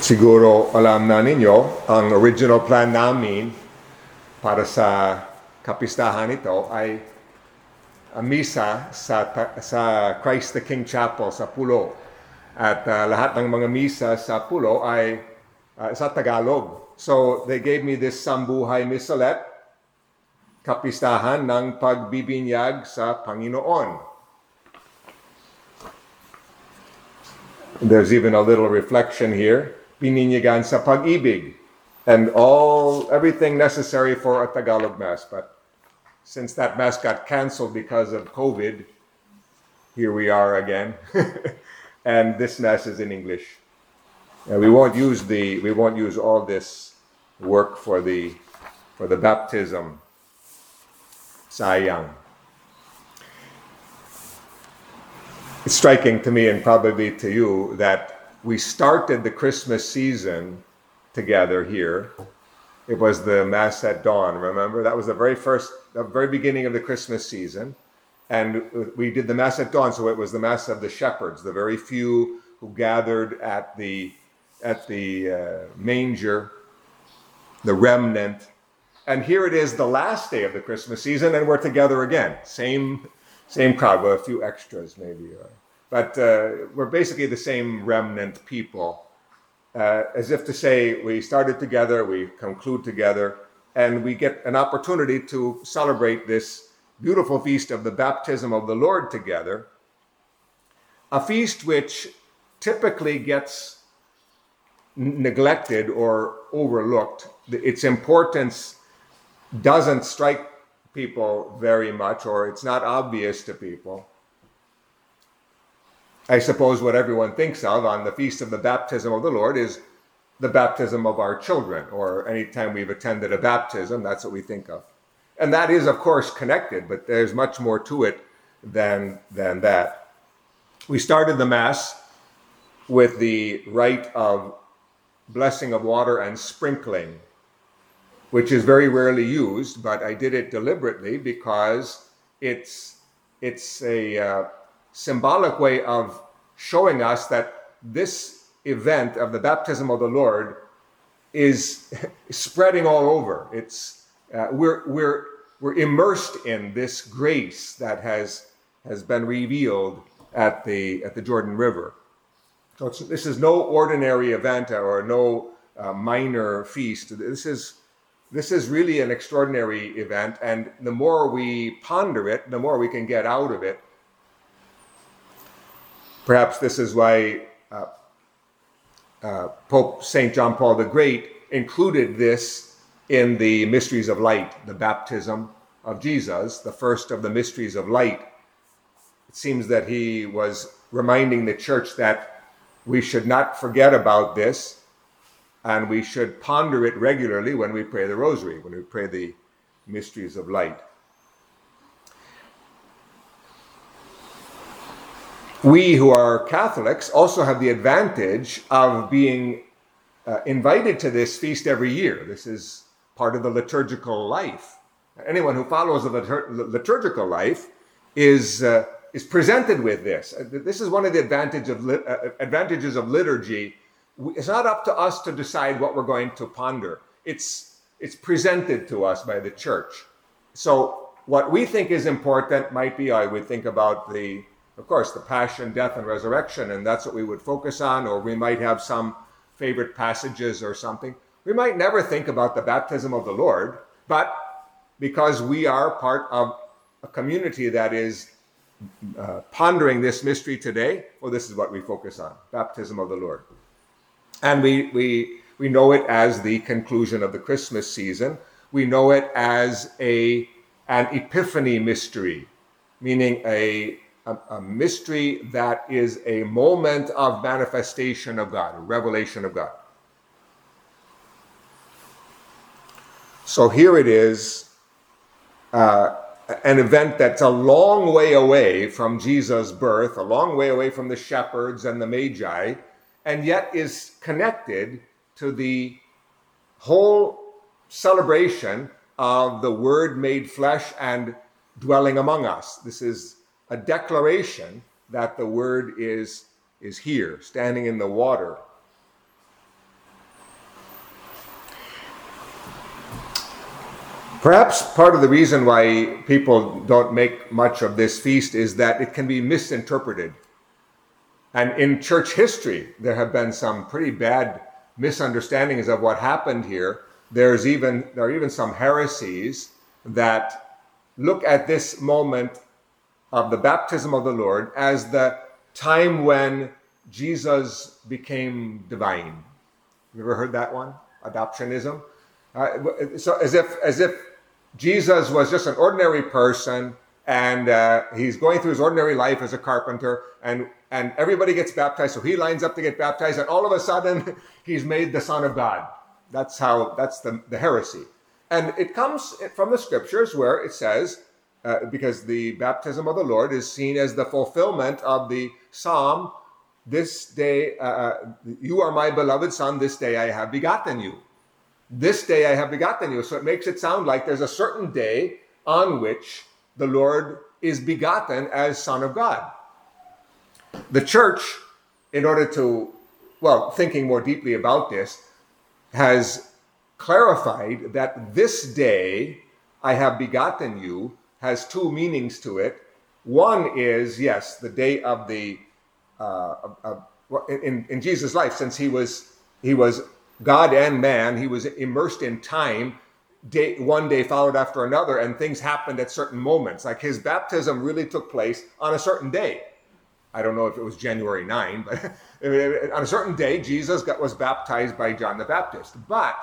Siguro alam na ninyo, ang original plan namin para sa kapistahan ito ay misa sa Christ the King Chapel sa Pulo. At lahat ng mga misa sa Pulo ay sa Tagalog. So they gave me this Sambuhay Misalet, kapistahan ng pagbibinyag sa Panginoon. There's even a little reflection here. Pininyagan sa pag-ibig, and everything necessary for a Tagalog Mass. But since that Mass got canceled because of COVID, here we are again. And this Mass is in English. And we won't use all this work for the baptism. Sayang. It's striking to me, and probably to you, that we started the Christmas season together here. It was the Mass at dawn, remember? That was the very beginning of the Christmas season. And we did the Mass at dawn, so it was the Mass of the shepherds, the very few who gathered at the manger, the remnant. And here it is, the last day of the Christmas season, and we're together again. Same crowd, with a few extras maybe. But we're basically the same remnant people. As if to say, we started together, we conclude together, and we get an opportunity to celebrate this beautiful feast of the baptism of the Lord together. A feast which typically gets neglected or overlooked. Its importance doesn't strike people very much, or it's not obvious to people. I suppose what everyone thinks of on the Feast of the Baptism of the Lord is the baptism of our children, or anytime we've attended a baptism, that's what we think of. And that is, of course, connected, but there's much more to it than that. We started the Mass with the rite of blessing of water and sprinkling, which is very rarely used, but I did it deliberately because it's a symbolic way of showing us that this event of the baptism of the Lord is spreading all over. It's we're immersed in this grace that has been revealed at the Jordan River. So this is no ordinary event or no minor feast. This is really an extraordinary event, and the more we ponder it, the more we can get out of it. Perhaps this is why Pope St. John Paul the Great included this in the mysteries of light, the baptism of Jesus, the first of the mysteries of light. It seems that he was reminding the church that we should not forget about this, and we should ponder it regularly when we pray the rosary, when we pray the mysteries of light. We who are Catholics also have the advantage of being invited to this feast every year. This is part of the liturgical life. Anyone who follows the liturgical life is presented with this. This is one of the advantages of liturgy. It's not up to us to decide what we're going to ponder. It's presented to us by the church. So what we think is important might be, I would think about of course, the passion, death, and resurrection, and that's what we would focus on, or we might have some favorite passages or something. We might never think about the baptism of the Lord, but because we are part of a community that is pondering this mystery today, well, this is what we focus on, baptism of the Lord. And we know it as the conclusion of the Christmas season. We know it as an epiphany mystery, meaning a mystery that is a moment of manifestation of God, a revelation of God. So here it is, an event that's a long way away from Jesus' birth, a long way away from the shepherds and the Magi, and yet is connected to the whole celebration of the Word made flesh and dwelling among us. This is a declaration that the Word is here, standing in the water. Perhaps part of the reason why people don't make much of this feast is that it can be misinterpreted. And in church history, there have been some pretty bad misunderstandings of what happened here. There are even some heresies that look at this moment of the baptism of the Lord as the time when Jesus became divine. You ever heard that one? Adoptionism. So as if Jesus was just an ordinary person, and he's going through his ordinary life as a carpenter, and everybody gets baptized, so he lines up to get baptized, and all of a sudden he's made the Son of God. That's the heresy. And it comes from the scriptures where it says, because the baptism of the Lord is seen as the fulfillment of the Psalm, this day, you are my beloved Son, this day I have begotten you. This day I have begotten you. So it makes it sound like there's a certain day on which the Lord is begotten as Son of God. The church, in order to, thinking more deeply about this, has clarified that this day I have begotten you has two meanings to it. One is, yes, the day of the, in Jesus' life, since he was God and man, he was immersed in time. One day followed after another, and things happened at certain moments. Like his baptism really took place on a certain day. I don't know if it was January 9, but on a certain day, Jesus was baptized by John the Baptist. But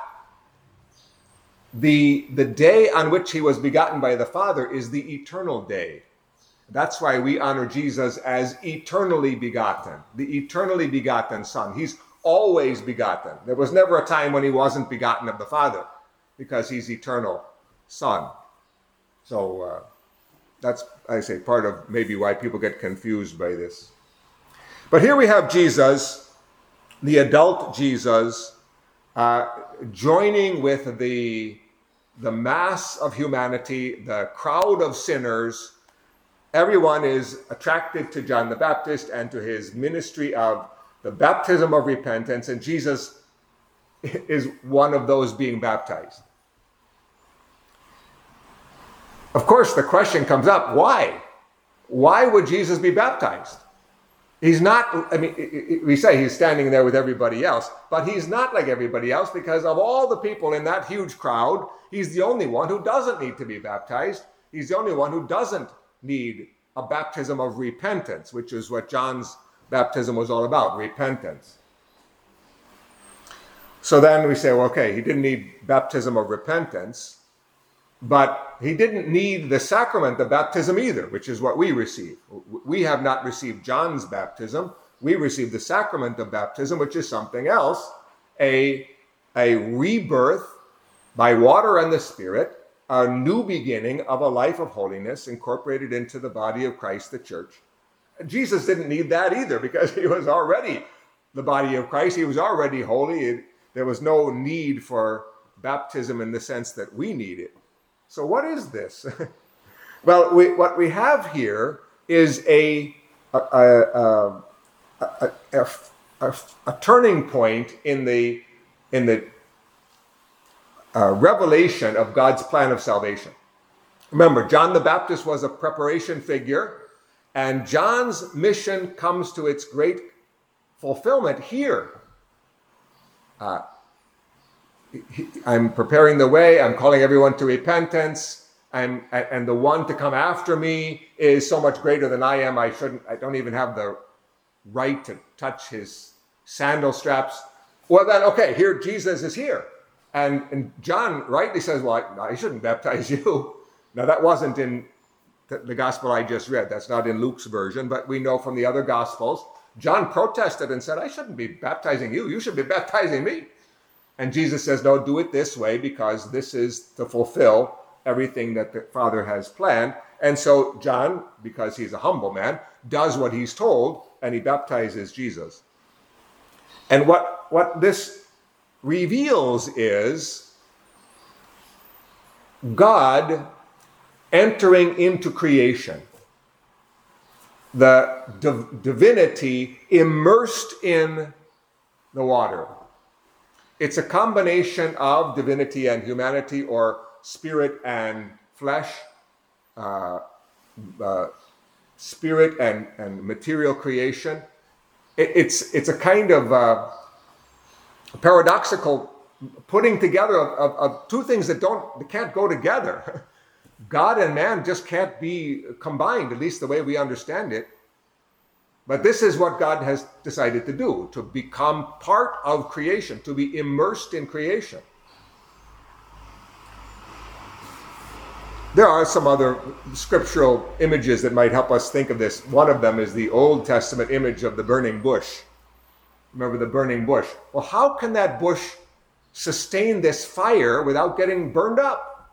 the day on which he was begotten by the Father is the eternal day. That's why we honor Jesus as eternally begotten, the eternally begotten Son. He's always begotten. There was never a time when he wasn't begotten of the Father, because he's eternal Son. So that's, I say, part of maybe why people get confused by this. But here we have Jesus, the adult Jesus, joining with the mass of humanity, the crowd of sinners. Everyone is attracted to John the Baptist and to his ministry of the baptism of repentance, and Jesus is one of those being baptized. Of course, the question comes up, why? Why would Jesus be baptized? He's not, we say he's standing there with everybody else, but he's not like everybody else, because of all the people in that huge crowd, he's the only one who doesn't need to be baptized. He's the only one who doesn't need a baptism of repentance, which is what John's baptism was all about, repentance. So then we say, okay, he didn't need baptism of repentance, but he didn't need the sacrament of baptism either, which is what we receive. We have not received John's baptism. We receive the sacrament of baptism, which is something else, a rebirth by water and the Spirit, a new beginning of a life of holiness incorporated into the body of Christ, the church. Jesus didn't need that either, because he was already the body of Christ. He was already holy. There was no need for baptism in the sense that we need it. So what is this? Well, what we have here is a turning point in the revelation of God's plan of salvation. Remember, John the Baptist was a preparation figure, and John's mission comes to its great fulfillment here. I'm preparing the way. I'm calling everyone to repentance. And the one to come after me is so much greater than I am. I don't even have the right to touch his sandal straps. Well, then, okay, here Jesus is here. And John rightly says, well, I shouldn't baptize you. Now, that wasn't in the gospel I just read. That's not in Luke's version, but we know from the other gospels, John protested and said, I shouldn't be baptizing you. You should be baptizing me. And Jesus says, no, do it this way, because this is to fulfill everything that the Father has planned. And so John, because he's a humble man, does what he's told, and he baptizes Jesus. And what this reveals is God entering into creation. The divinity immersed in the water. It's a combination of divinity and humanity, or spirit and flesh, spirit and material creation. It's a kind of paradoxical putting together of two things that can't go together. God and man just can't be combined, at least the way we understand it. But this is what God has decided to do, to become part of creation, to be immersed in creation. There are some other scriptural images that might help us think of this. One of them is the Old Testament image of the burning bush. Remember the burning bush? Well, how can that bush sustain this fire without getting burned up?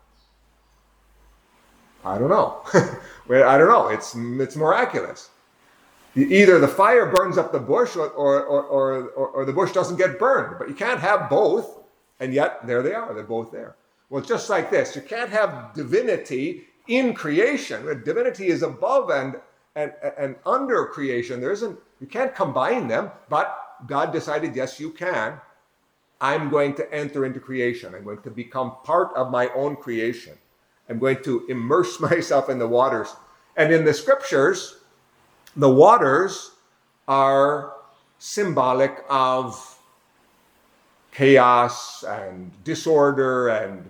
I don't know. I don't know. It's miraculous. Either the fire burns up the bush or the bush doesn't get burned. But you can't have both, and yet there they are. They're both there. Well, it's just like this. You can't have divinity in creation. Divinity is above and under creation. You can't combine them, but God decided, yes, you can. I'm going to enter into creation. I'm going to become part of my own creation. I'm going to immerse myself in the waters. And in the scriptures, the waters are symbolic of chaos and disorder and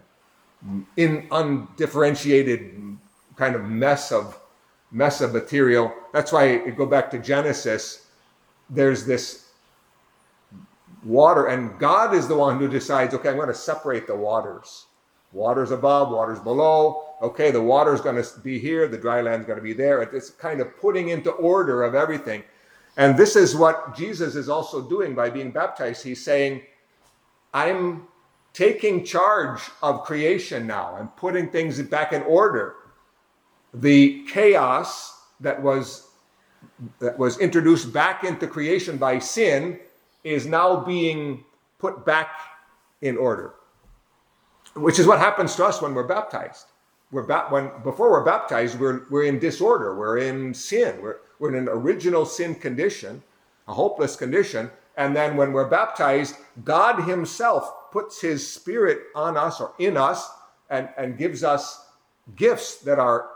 undifferentiated kind of mess of material. That's why you go back to Genesis, there's this water, and God is the one who decides, okay, I'm going to separate the waters. Waters above, waters below. Okay, the water's going to be here, the dry land's going to be there. It's kind of putting into order of everything. And this is what Jesus is also doing by being baptized. He's saying, I'm taking charge of creation now. I'm putting things back in order. The chaos that was introduced back into creation by sin is now being put back in order, which is what happens to us when we're baptized. Before we're baptized, we're in disorder. We're in sin. We're in an original sin condition, a hopeless condition. And then when we're baptized, God himself puts his spirit on us or in us and gives us gifts that are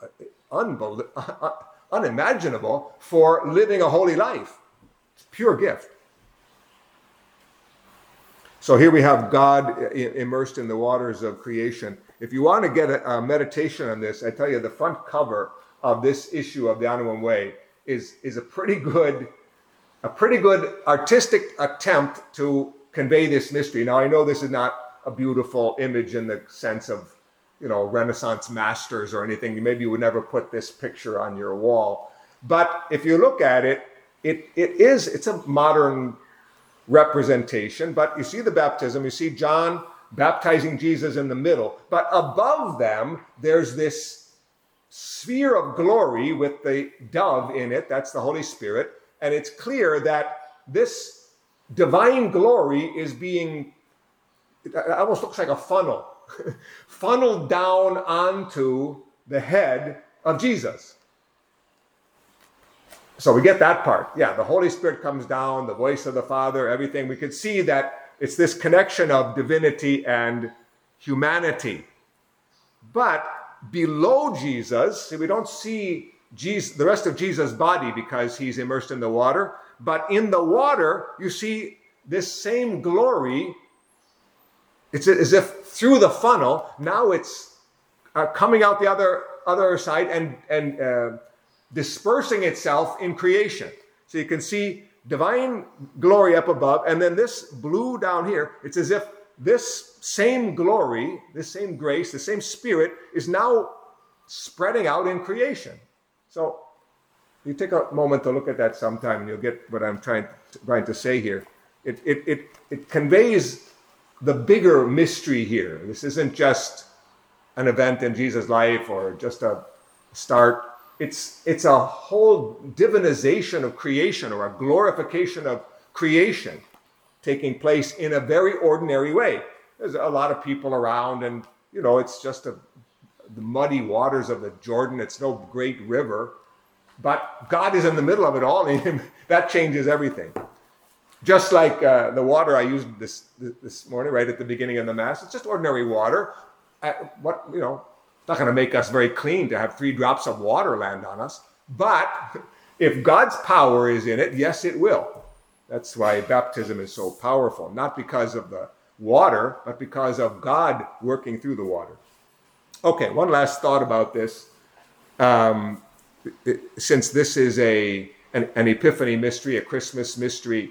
unimaginable for living a holy life. It's a pure gift. So here we have God immersed in the waters of creation. If you want to get a meditation on this, I tell you the front cover of this issue of the Anawim Way is a pretty good artistic attempt to convey this mystery. Now I know this is not a beautiful image in the sense of, Renaissance masters or anything. Maybe you would never put this picture on your wall. But if you look at it, it's a modern representation. But you see the baptism, you see John baptizing Jesus in the middle. But above them, there's this sphere of glory with the dove in it. That's the Holy Spirit. And it's clear that this divine glory is being, it almost looks like a funnel, funneled down onto the head of Jesus. So we get that part. Yeah, the Holy Spirit comes down, the voice of the Father, everything. We could see that it's this connection of divinity and humanity. But below Jesus, see, we don't see the rest of Jesus' body because he's immersed in the water. But in the water, you see this same glory. It's as if through the funnel, now it's coming out the other side and dispersing itself in creation. So you can see divine glory up above, and then this blue down here, it's as if this same glory, this same grace, the same spirit is now spreading out in creation. So you take a moment to look at that sometime and you'll get what I'm trying to say here. It conveys the bigger mystery here. This isn't just an event in Jesus' life or just a start. It's a whole divinization of creation or a glorification of creation taking place in a very ordinary way. There's a lot of people around and, it's just the muddy waters of the Jordan. It's no great river. But God is in the middle of it all, and that changes everything. Just like the water I used this morning, right at the beginning of the Mass, it's just ordinary water. It's not going to make us very clean to have 3 drops of water land on us. But if God's power is in it, yes, it will. That's why baptism is so powerful. Not because of the water, but because of God working through the water. Okay, one last thought about this. Since this is an Epiphany mystery, a Christmas mystery,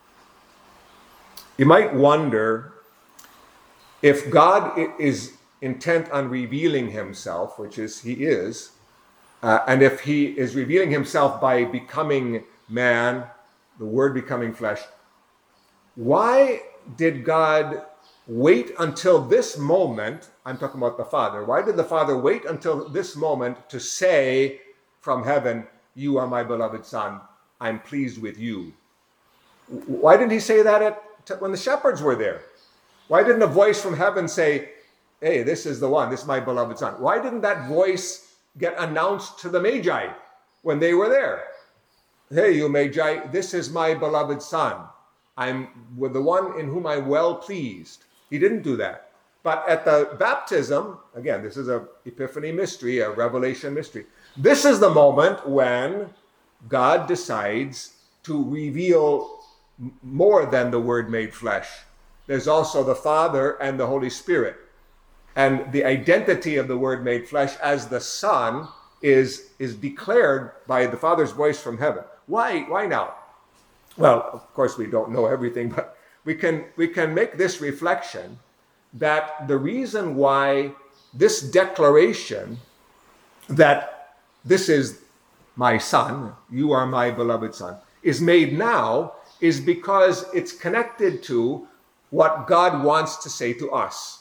you might wonder if God is intent on revealing himself, which is he is, and if he is revealing himself by becoming man, the Word becoming flesh, why did God wait until this moment? I'm talking about the Father. Why did the Father wait until this moment to say from heaven, "You are my beloved Son, I'm pleased with you"? Why didn't he say that when the shepherds were there? Why didn't a voice from heaven say, "Hey, this is the one, this is my beloved Son"? Why didn't that voice get announced to the Magi when they were there? "Hey, you Magi, this is my beloved Son. I'm with the one in whom I'm well pleased." He didn't do that. But at the baptism, again, this is an Epiphany mystery, a revelation mystery. This is the moment when God decides to reveal more than the Word made flesh. There's also the Father and the Holy Spirit. And the identity of the Word made flesh as the Son is declared by the Father's voice from heaven. Why now? Well, of course, we don't know everything, but we can make this reflection that the reason why this declaration that this is my Son, you are my beloved Son, is made now is because it's connected to what God wants to say to us.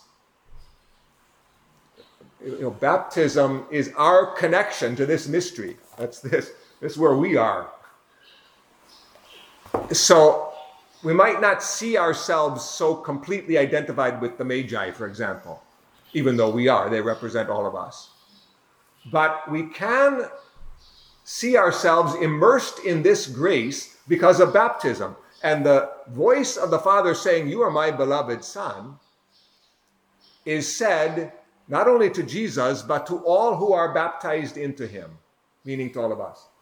Baptism is our connection to this mystery. This is where we are. So we might not see ourselves so completely identified with the Magi, for example, even though we are. They represent all of us. But we can see ourselves immersed in this grace because of baptism. And the voice of the Father saying, "You are my beloved Son," is said not only to Jesus, but to all who are baptized into him, meaning to all of us.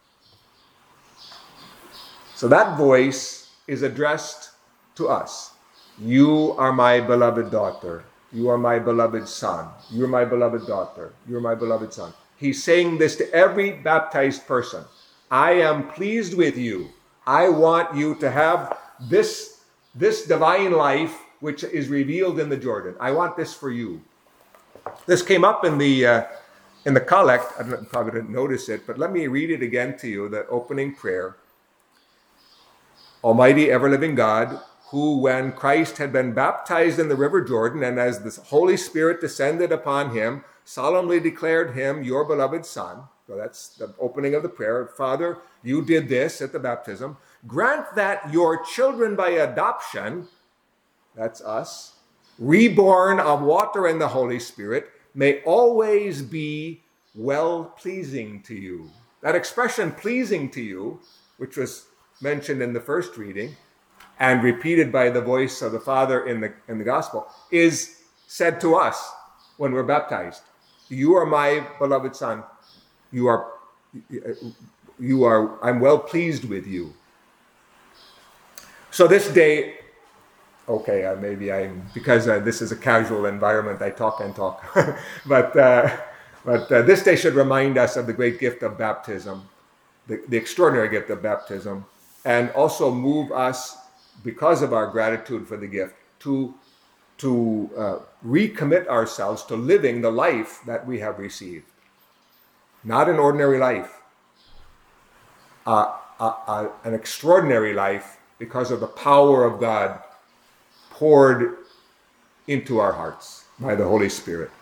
So that voice is addressed to us. "You are my beloved daughter. You are my beloved son. You are my beloved daughter. You are my beloved son." He's saying this to every baptized person. I am pleased with you. I want you to have this divine life which is revealed in the Jordan. I want this for you. This came up in the collect. I probably didn't notice it, but let me read it again to you, the opening prayer. "Almighty ever-living God, who when Christ had been baptized in the river Jordan, and as the Holy Spirit descended upon him, solemnly declared him your beloved Son." So that's the opening of the prayer. "Father, you did this at the baptism. Grant that your children by adoption," that's us, "reborn of water and the Holy Spirit, may always be well-pleasing to you." That expression, "pleasing to you," which was mentioned in the first reading and repeated by the voice of the Father in the Gospel, is said to us when we're baptized. "You are my beloved Son. I'm well pleased with you." So this day, because this is a casual environment, I talk and talk. but this day should remind us of the great gift of baptism, the extraordinary gift of baptism, and also move us, because of our gratitude for the gift, to recommit ourselves to living the life that we have received. Not an ordinary life, an extraordinary life because of the power of God poured into our hearts by the Holy Spirit.